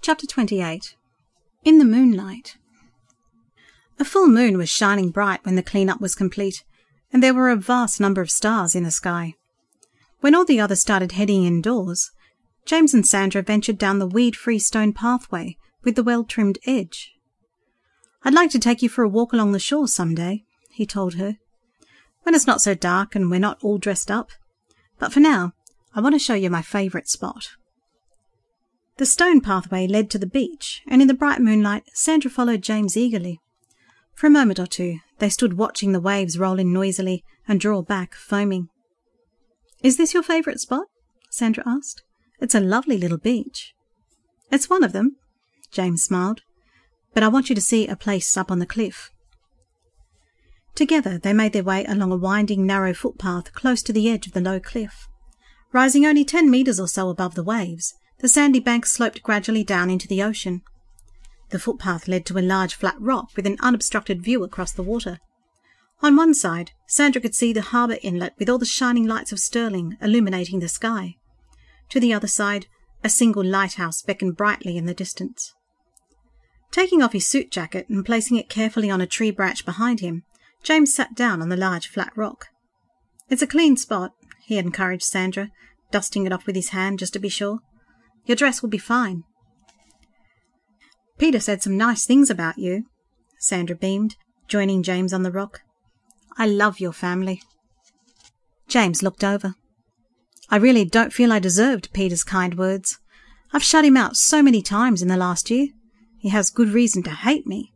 Chapter 28. In the Moonlight. A full moon was shining bright when the clean-up was complete, and there were a vast number of stars in the sky. When all the others started heading indoors, James and Sandra ventured down the weed-free stone pathway with the well-trimmed edge. "I'd like to take you for a walk along the shore some day," he told her, "when it's not so dark and we're not all dressed up. But for now, I want to show you my favourite spot." The stone pathway led to the beach, and in the bright moonlight Sandra followed James eagerly. For a moment or two they stood watching the waves roll in noisily and draw back, foaming. "Is this your favourite spot?" Sandra asked. "It's a lovely little beach." "It's one of them," James smiled, "but I want you to see a place up on the cliff." Together they made their way along a winding, narrow footpath close to the edge of the low cliff. Rising only 10 metres or so above the waves, the sandy bank sloped gradually down into the ocean. The footpath led to a large flat rock with an unobstructed view across the water. On one side, Sandra could see the harbour inlet with all the shining lights of Stirling illuminating the sky. To the other side, a single lighthouse beckoned brightly in the distance. Taking off his suit jacket and placing it carefully on a tree branch behind him, James sat down on the large flat rock. "It's a clean spot," he encouraged Sandra, dusting it off with his hand just to be sure. "Your dress will be fine." "Peter said some nice things about you," Sandra beamed, joining James on the rock. "I love your family." James looked over. "I really don't feel I deserved Peter's kind words. I've shut him out so many times in the last year. He has good reason to hate me."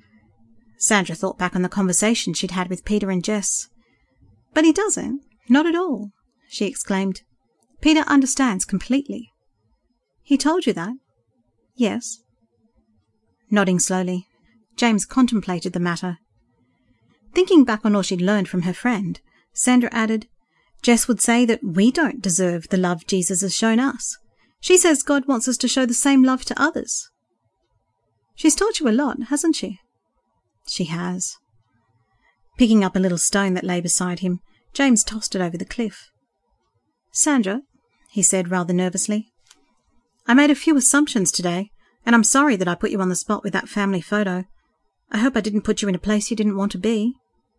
Sandra thought back on the conversation she'd had with Peter and Jess. "But he doesn't, not at all," she exclaimed. "Peter understands completely." "He told you that?" "Yes." Nodding slowly, James contemplated the matter. Thinking back on all she'd learned from her friend, Sandra added, "Jess would say that we don't deserve the love Jesus has shown us. She says God wants us to show the same love to others." "She's taught you a lot, hasn't she?" "She has." Picking up a little stone that lay beside him, James tossed it over the cliff. "Sandra," he said rather nervously, "I made a few assumptions today, and I'm sorry that I put you on the spot with that family photo. I hope I didn't put you in a place you didn't want to be."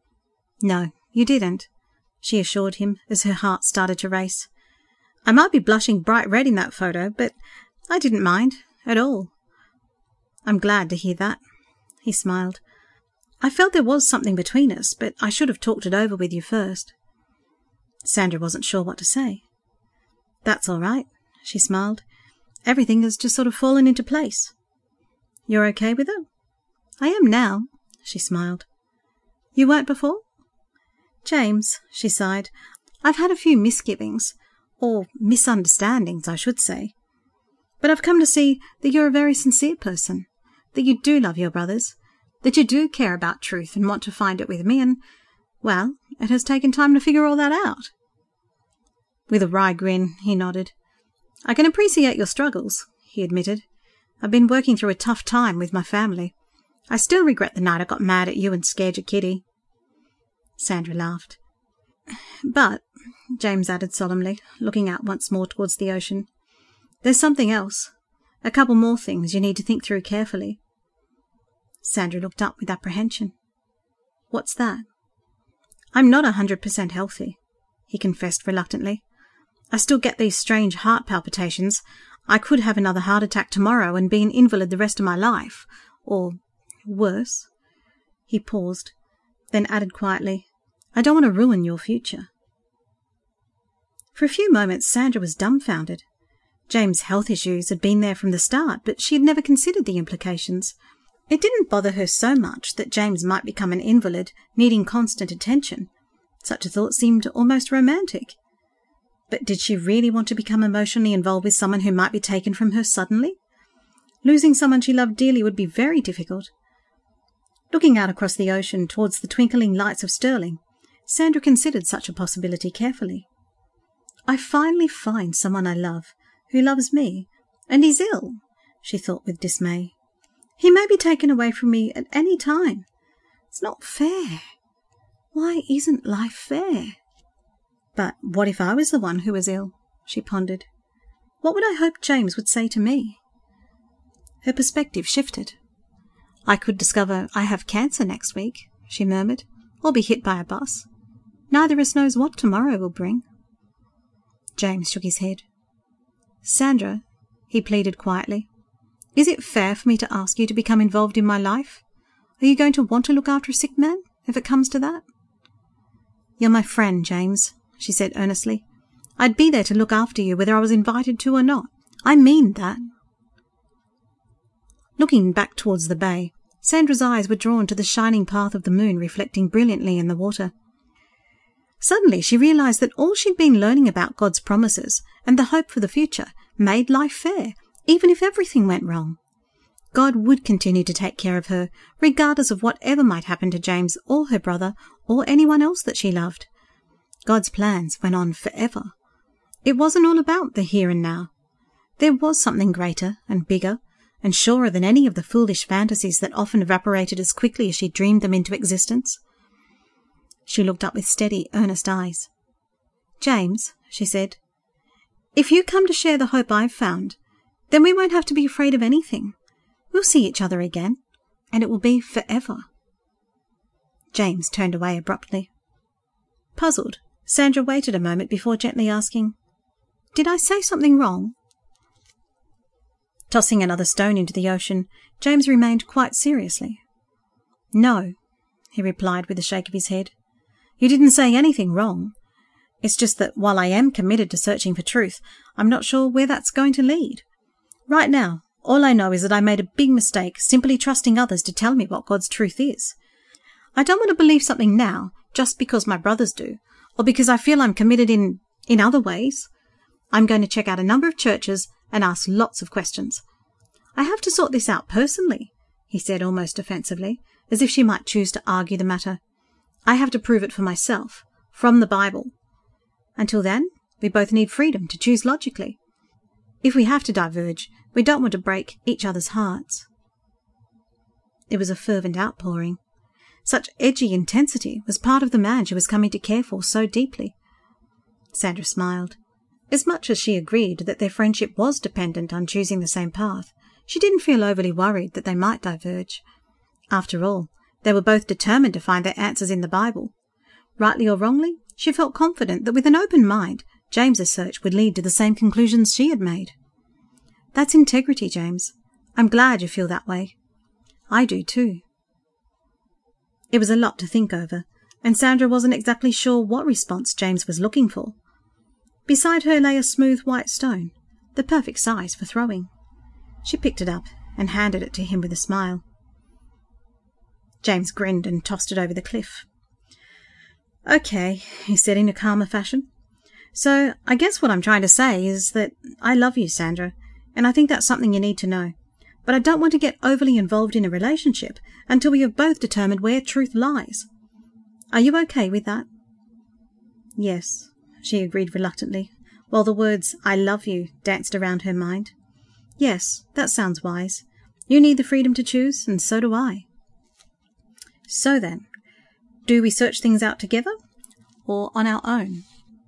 "No, you didn't," she assured him as her heart started to race. "I might be blushing bright red in that photo, but I didn't mind at all." "I'm glad to hear that," he smiled. "I felt there was something between us, but I should have talked it over with you first." Sandra wasn't sure what to say. "That's all right," she smiled. "Everything has just sort of fallen into place." "You're okay with it?" "I am now," she smiled. "You weren't before?" "James," she sighed, "I've had a few misgivings, or misunderstandings, I should say. But I've come to see that you're a very sincere person, that you do love your brothers, that you do care about truth and want to find it with me, and, well, it has taken time to figure all that out." With a wry grin, he nodded. "I can appreciate your struggles," he admitted. "I've been working through a tough time with my family. I still regret the night I got mad at you and scared your kitty." Sandra laughed. "But," James added solemnly, looking out once more towards the ocean, "there's something else. A couple more things you need to think through carefully." Sandra looked up with apprehension. "What's that?" "I'm not 100% healthy," he confessed reluctantly. "I still get these strange heart palpitations. I could have another heart attack tomorrow and be an invalid the rest of my life. Or worse." He paused, then added quietly, "I don't want to ruin your future." For a few moments Sandra was dumbfounded. James' health issues had been there from the start, but she had never considered the implications. It didn't bother her so much that James might become an invalid, needing constant attention. Such a thought seemed almost romantic. But did she really want to become emotionally involved with someone who might be taken from her suddenly? Losing someone she loved dearly would be very difficult. Looking out across the ocean towards the twinkling lights of Stirling, Sandra considered such a possibility carefully. "I finally find someone I love, who loves me, and he's ill," she thought with dismay. "He may be taken away from me at any time. It's not fair. Why isn't life fair?" "But what if I was the one who was ill?" she pondered. "What would I hope James would say to me?" Her perspective shifted. I could discover I have cancer next week, she murmured, or be hit by a bus. Neither of us knows what tomorrow will bring. James shook his head. Sandra, he pleaded quietly, is it fair for me to ask you to become involved in my life? Are you going to want to look after a sick man, if it comes to that? You're my friend, James, she said earnestly. I'd be there to look after you whether I was invited to or not. I mean that. Looking back towards the bay, Sandra's eyes were drawn to the shining path of the moon reflecting brilliantly in the water. Suddenly she realized that all she'd been learning about God's promises and the hope for the future made life fair, even if everything went wrong. God would continue to take care of her, regardless of whatever might happen to James or her brother or anyone else that she loved. God's plans went on forever. It wasn't all about the here and now. There was something greater and bigger and surer than any of the foolish fantasies that often evaporated as quickly as she dreamed them into existence. She looked up with steady, earnest eyes. James, she said, if you come to share the hope I've found, then we won't have to be afraid of anything. We'll see each other again, and it will be forever. James turned away abruptly. Puzzled, Sandra waited a moment before gently asking, Did I say something wrong? Tossing another stone into the ocean, James remained quite seriously. No, he replied with a shake of his head. You didn't say anything wrong. It's just that while I am committed to searching for truth, I'm not sure where that's going to lead. Right now, all I know is that I made a big mistake simply trusting others to tell me what God's truth is. I don't want to believe something now just because my brothers do, or because I feel I'm committed in other ways. I'm going to check out a number of churches and ask lots of questions. I have to sort this out personally, he said almost offensively, as if she might choose to argue the matter. I have to prove it for myself, from the Bible. Until then, we both need freedom to choose logically. If we have to diverge, we don't want to break each other's hearts. It was a fervent outpouring. Such edgy intensity was part of the man she was coming to care for so deeply. Sandra smiled. As much as she agreed that their friendship was dependent on choosing the same path, she didn't feel overly worried that they might diverge. After all, they were both determined to find their answers in the Bible. Rightly or wrongly, she felt confident that with an open mind, James's search would lead to the same conclusions she had made. That's integrity, James. I'm glad you feel that way. I do too. It was a lot to think over, and Sandra wasn't exactly sure what response James was looking for. Beside her lay a smooth white stone, the perfect size for throwing. She picked it up and handed it to him with a smile. James grinned and tossed it over the cliff. Okay, he said in a calmer fashion. So I guess what I'm trying to say is that I love you, Sandra, and I think that's something you need to know. But I don't want to get overly involved in a relationship until we have both determined where truth lies. Are you okay with that? Yes, she agreed reluctantly, while the words, I love you, danced around her mind. Yes, that sounds wise. You need the freedom to choose, and so do I. So then, do we search things out together, or on our own?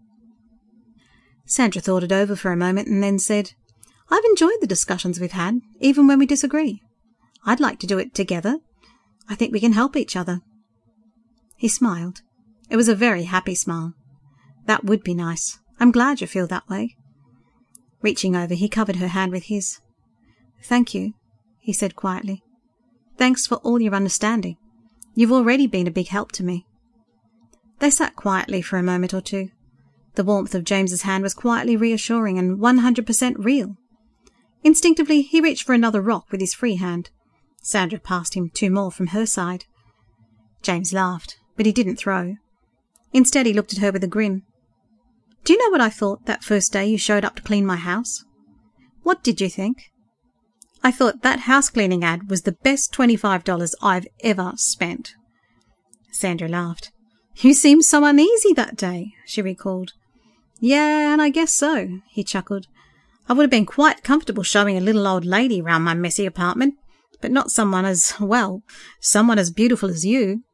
Sandra thought it over for a moment and then said, I've enjoyed the discussions we've had, even when we disagree. I'd like to do it together. I think we can help each other. He smiled. It was a very happy smile. That would be nice. I'm glad you feel that way. Reaching over, he covered her hand with his. Thank you, he said quietly. Thanks for all your understanding. You've already been a big help to me. They sat quietly for a moment or two. The warmth of James's hand was quietly reassuring and 100% real. Instinctively, he reached for another rock with his free hand. Sandra passed him 2 more from her side. James laughed, but he didn't throw. Instead, he looked at her with a grin. Do you know what I thought that first day you showed up to clean my house? What did you think? I thought that house-cleaning ad was the best $25 I've ever spent. Sandra laughed. You seemed so uneasy that day, she recalled. Yeah, and I guess so, he chuckled. I would have been quite comfortable showing a little old lady round my messy apartment, but not someone as beautiful as you.